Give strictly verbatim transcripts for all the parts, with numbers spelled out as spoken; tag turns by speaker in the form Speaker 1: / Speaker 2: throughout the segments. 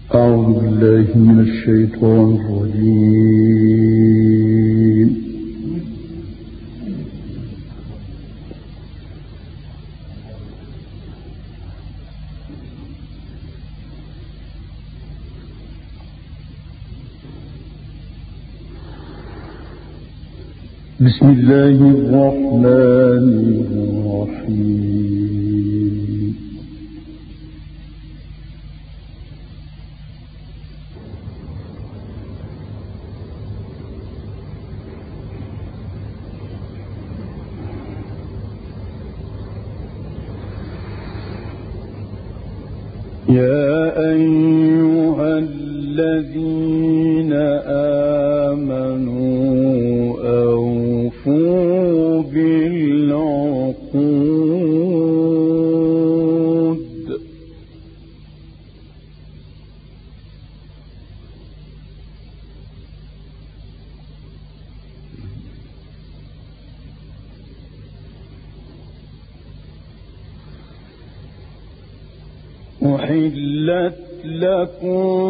Speaker 1: أعوذ بالله من الشيطان الرجيم. بسم الله الرحمن الرحيم. يا أيها الذين آمنوا أوفوا بالعقود أحلت لكم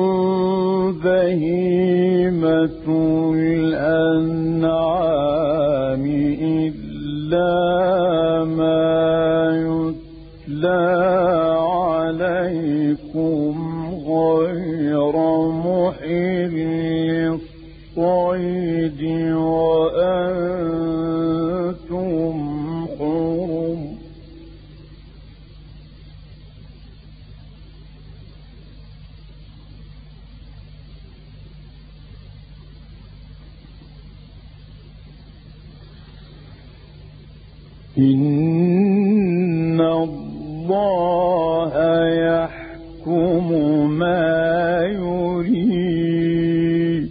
Speaker 1: بهيمة الأنعام إلا ما يتلى عليكم غير محل الصيد وأنتم حرم. إن الله يحكم ما يريد.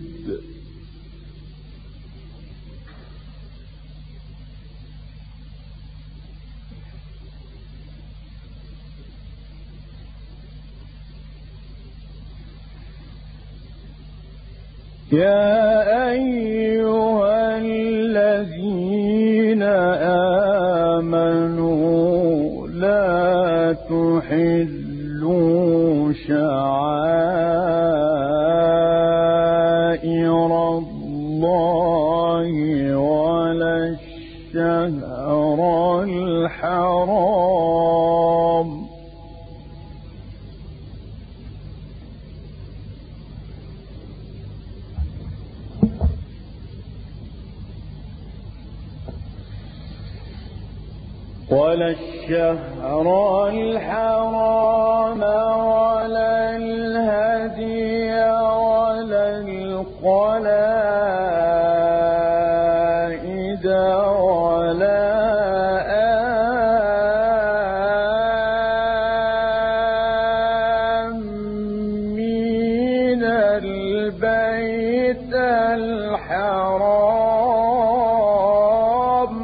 Speaker 1: يا أيها الذين آمنوا لا تحلوا شعائر الله ولا الشهر الحرام ولا الشهر الحرام ولا الهدي ولا القلائد ولا آمين البيت الحرام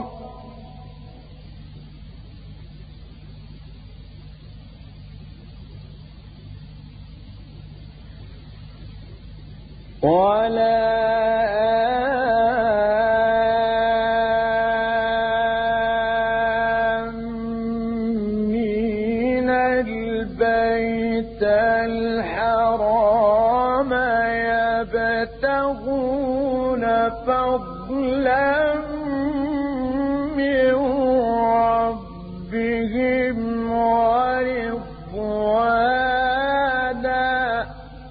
Speaker 1: ولا آمين البيت الحرام يبتغون فضلا من ربهم ورضوانا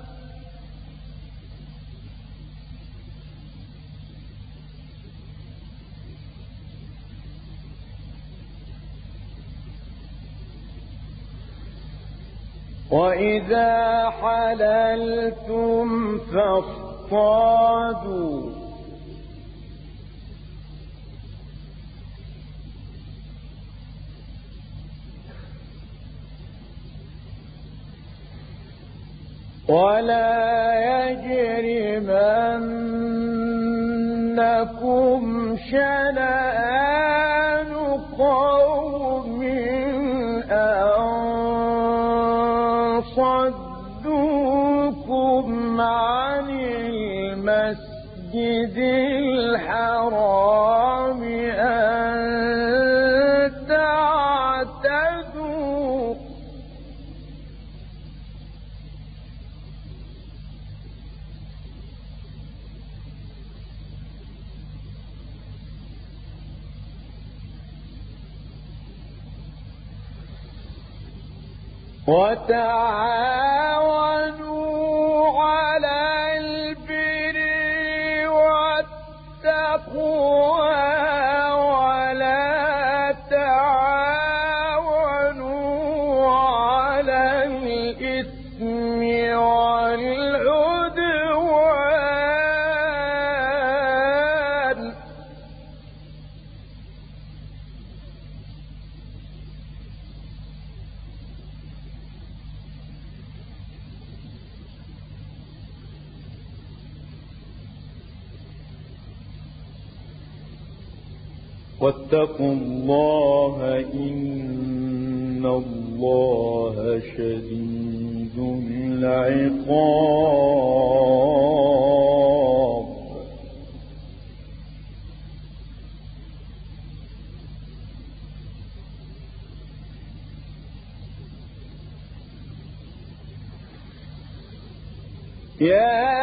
Speaker 1: وإذا حللتم فاصطادوا ولا يجرمنكم شنآن قوم أن صدوكم عن المسجد الحرام أن تعتدوا وتعاونوا على البر والتقوى ولا تعاونوا على الإثم والعدوان. واتقوا الله إن الله شديد العقاب. يا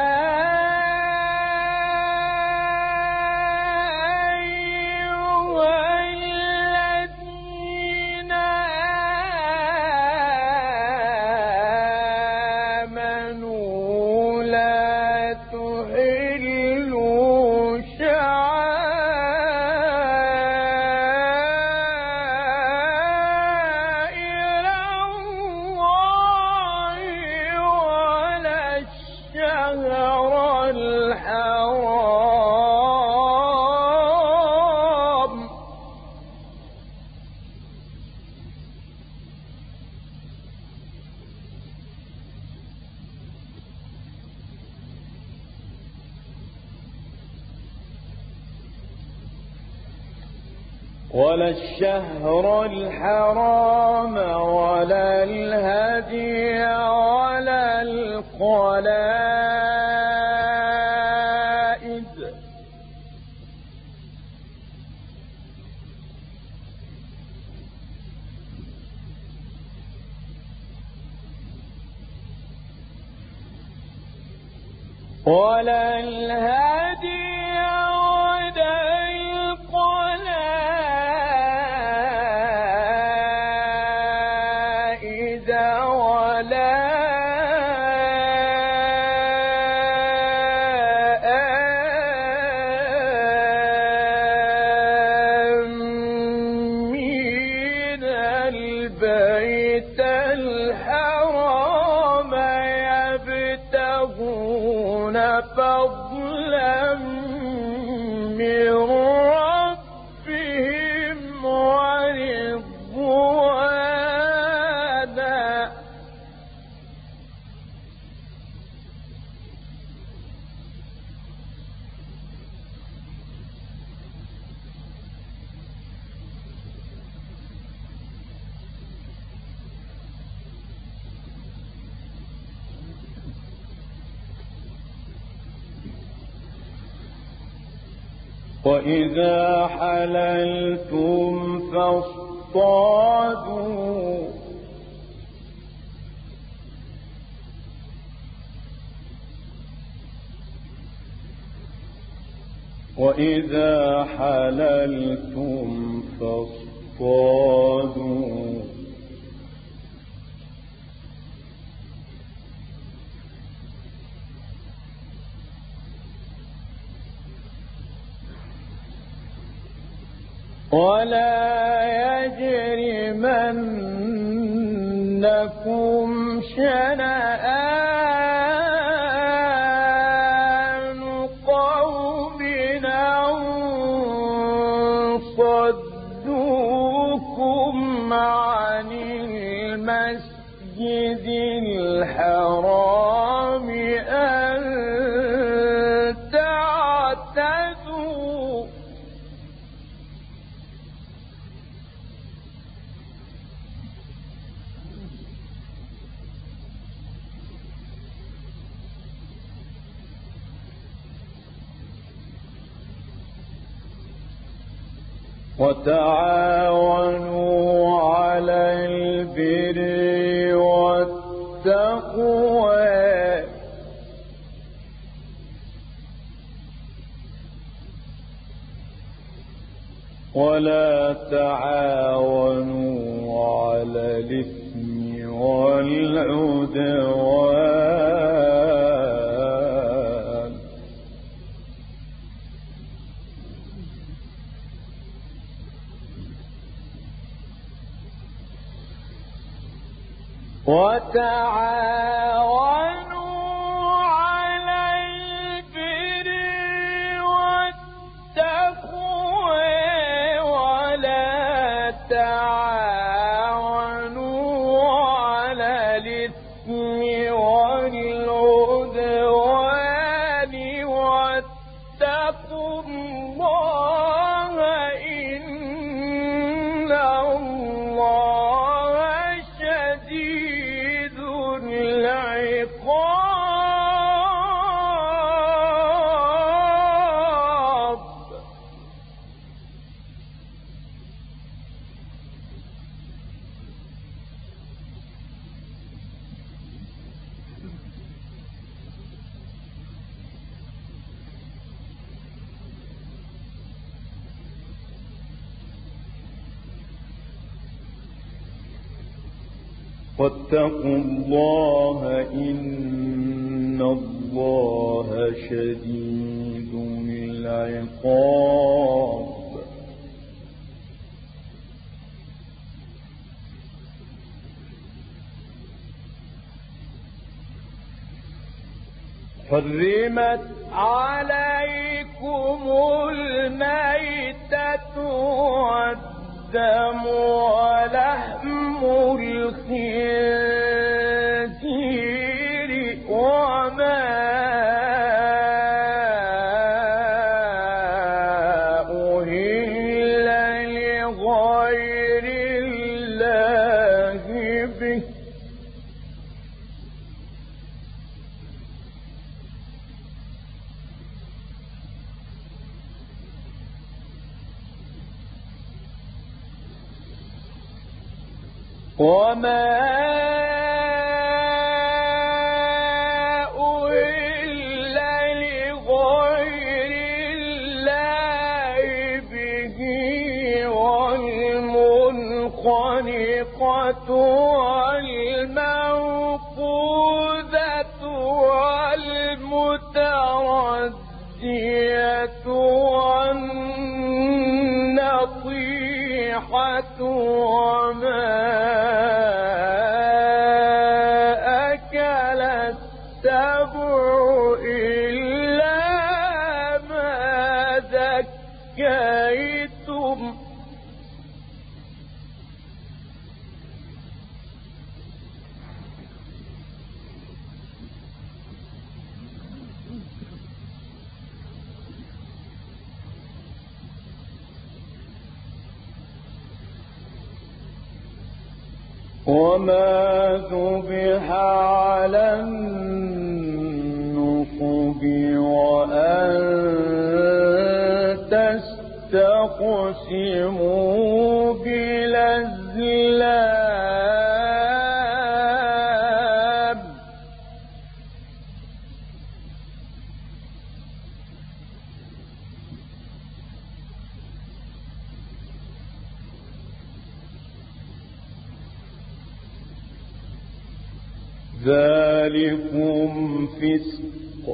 Speaker 1: ولا الشهر الحرام ولا الهدي ولا القلائد ولا الهدي البيت الحرام يبتغون فضلا من ربهم ورضوانا. وإذا حللتم فاصطادوا وإذا حللتم فاصطادوا ولا يجرمنكم شنآن قوم أن صدوكم عن المسجد الحرام أن تعتدوا. وتعاونوا على البر والتقوى ولا تعاونوا على الإثم والعدوان وتعاونوا على البر والتقوى ولا تعاونوا على الإثم والعدوان واتقوا الله إن الله شديد العقاب. واتقوا الله إن الله شديد العقاب. حرمت عليكم الميتة والدم ولحم الخنزير وما أهل لغير الله به وما أهل لغير الله به والمنخنقة والموقوذة والمتردية والنطيحة وما أكل السبع إلا ما ذكيتم وما ذبح على النصب وأن تستقسموا بالأزلام ذلكم فسق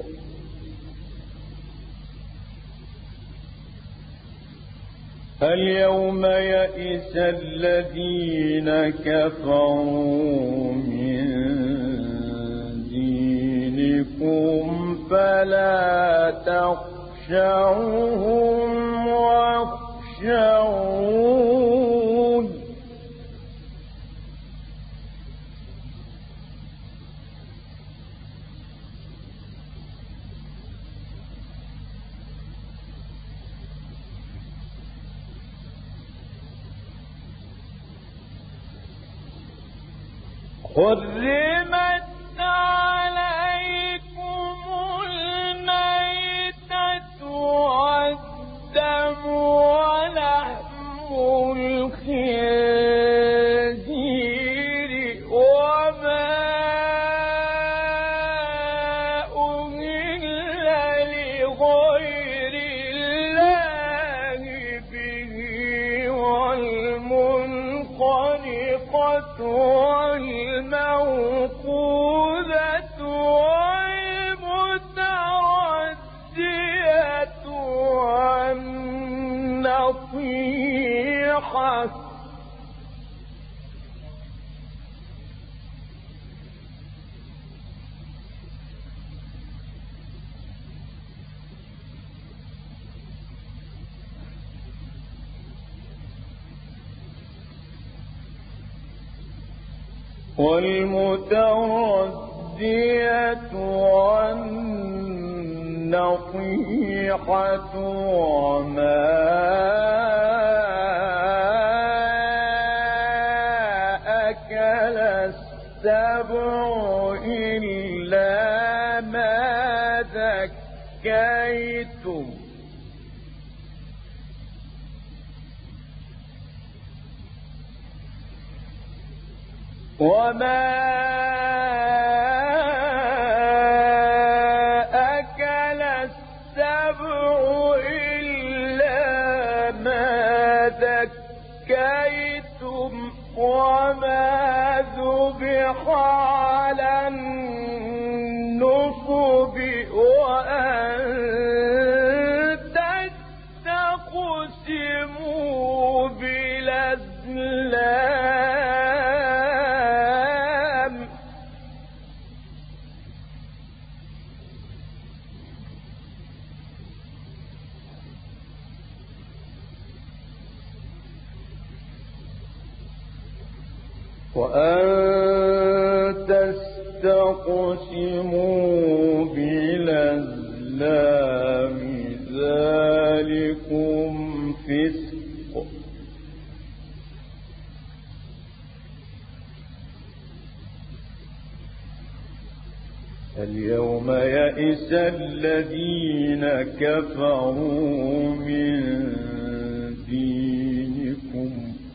Speaker 1: اليوم يئس الذين كفروا من دينكم فلا تخشوهم واخشون حرمت عليكم الميتة والدم ولحم الخنزير وما أهل لغير الله به والمنخنقة والموقوذة والمتردية والنطيحة وما أكل السبع إلا ما ذكيتم وما أكل السبع إلا ما ذكيتم وما ذبح على النصب وأن تستقسموا بالأزلام وأن تستقسموا بالأزلام ذلكم فسق اليوم يئس الذين كفروا من دينكم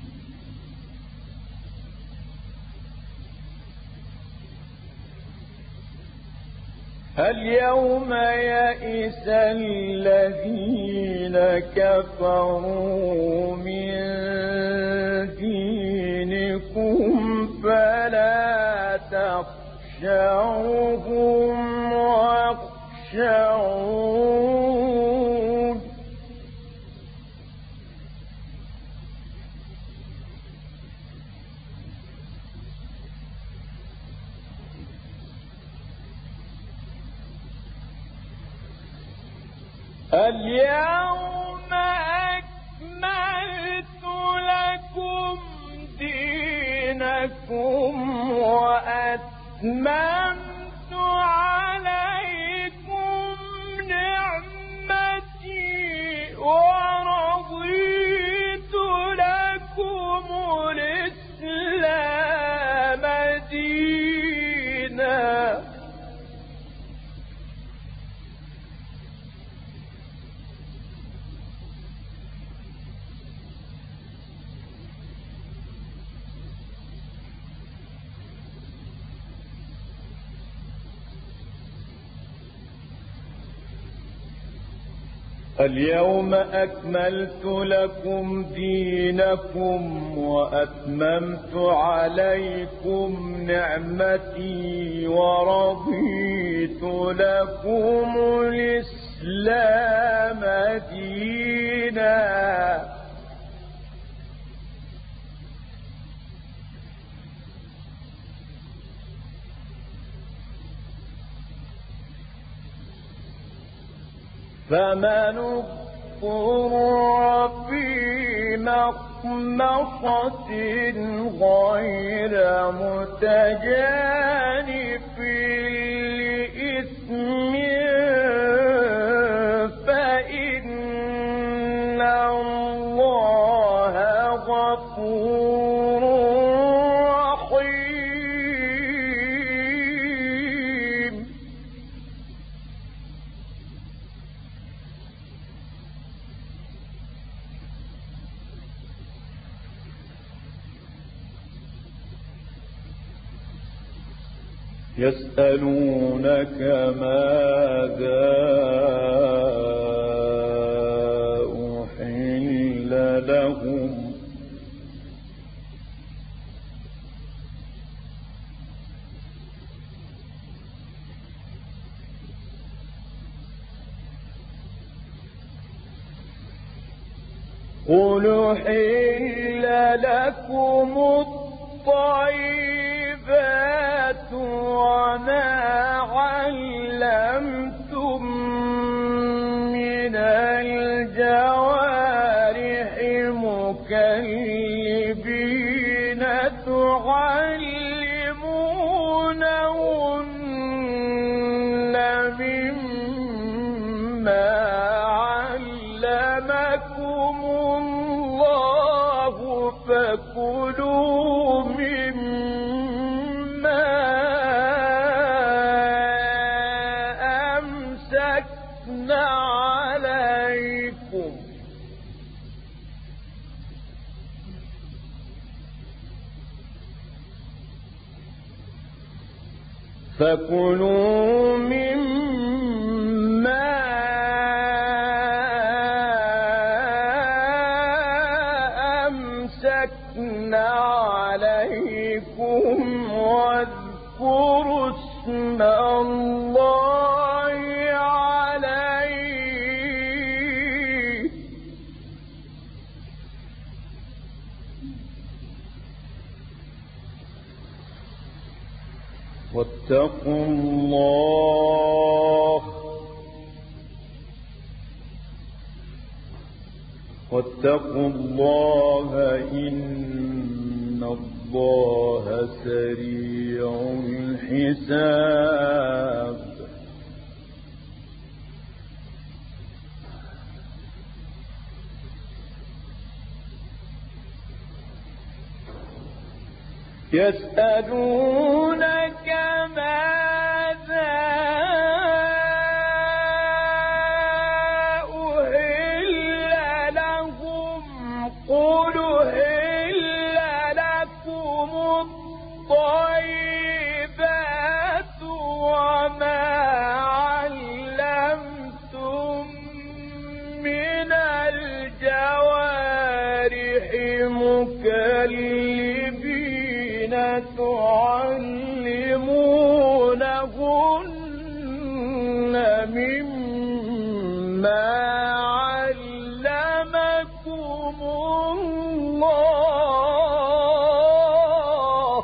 Speaker 1: اليوم يئس الذين كفروا من دينكم فلا تخشوهم واخشون اليوم أكملت لكم دينكم وأتممت عليكم نعمتي ورضيت لكم الإسلام دينا اليوم أكملت لكم دينكم وأتممت عليكم نعمتي ورضيت لكم الإسلام دينا فمن اضطر في مخمصة غير متجانف لإثم فإن الله غفور رحيم يسألونك ماذا أحل لهم قل أحل لكم الطيبات وما علمتم من الجوارح مكلبين تعلمونهن مما علمكم الله فكلوا مما أمسكنا عليكم فكلوا مما أمسكنا عليكم واذكروا اسم الله عليه واتقوا الله واتقوا الله إن الله سريع الحساب يسألونك ماذا أهل لهم قل أهل لكم الطيبات وما علمتم من الجوارح مكلبين تعلمونهن مما علمكم الله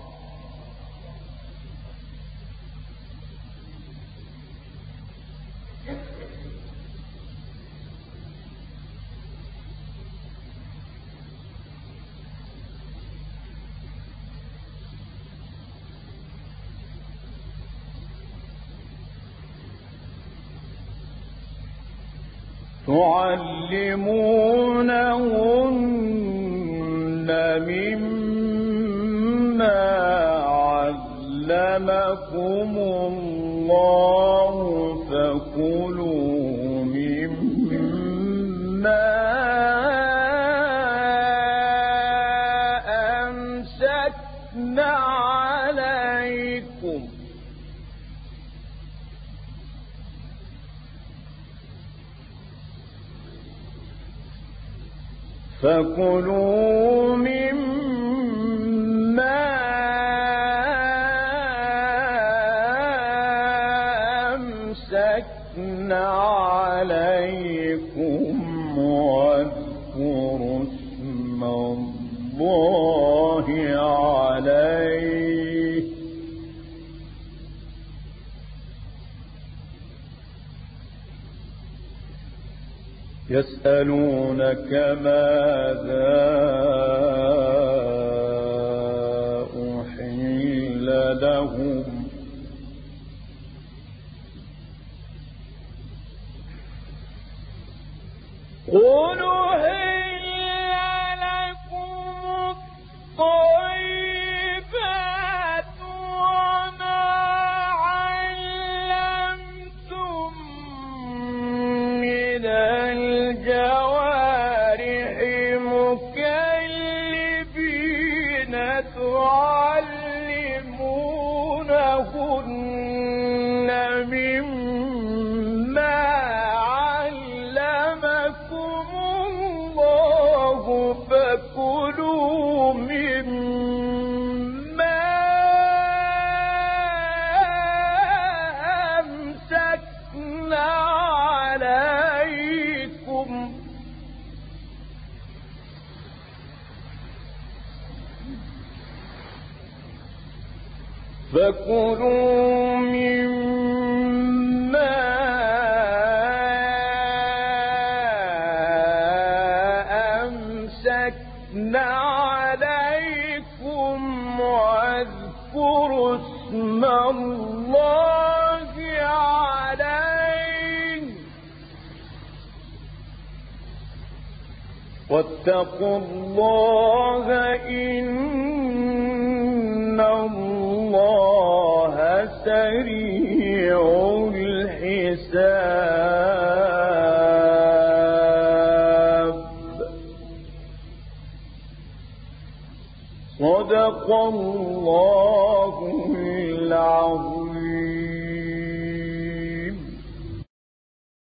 Speaker 1: تعلمونهن مما علمكم الله فكلوا مما أمسكنا عليكم فكلوا مما أمسكنا عليكم واذكروا اسم الله عليه يسألونك ماذا أحل لهم قل أحل لكم الطيبات وما علمتم من الجوارح مكلبين تعلمونهن مما علمكم الله فكلوا مما أمسكنا عليكم فكلوا مما أمسكنا عليكم واذكروا اسم الله عليه واتقوا الله إن الله سريع الحساب. صدق الله العظيم.